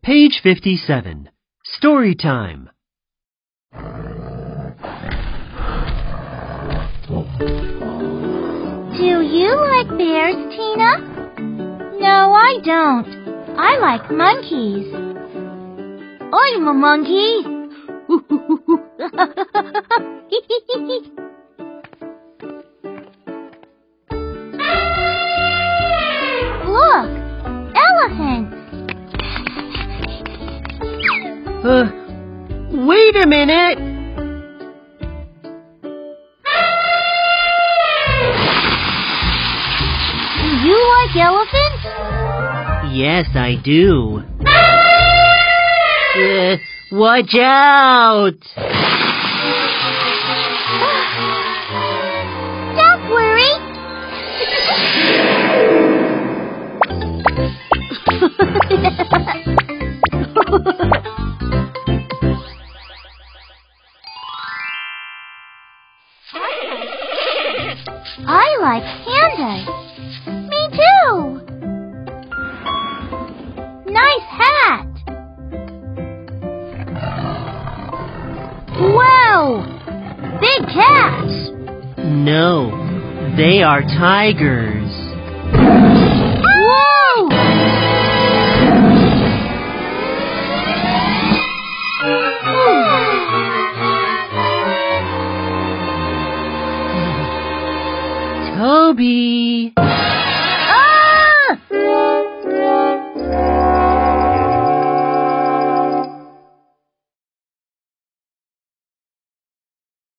Page 57. Story time. Do you like bears, Tina? No, I don't. I like monkeys. I'm a monkey. Look, elephants. Wait a minute. Do you like elephants? Yes, I do. Watch out! Don't worry. I like pandas. Me too. Nice hat. Wow! Big cats. No, they are tigers. Whoa! Toby!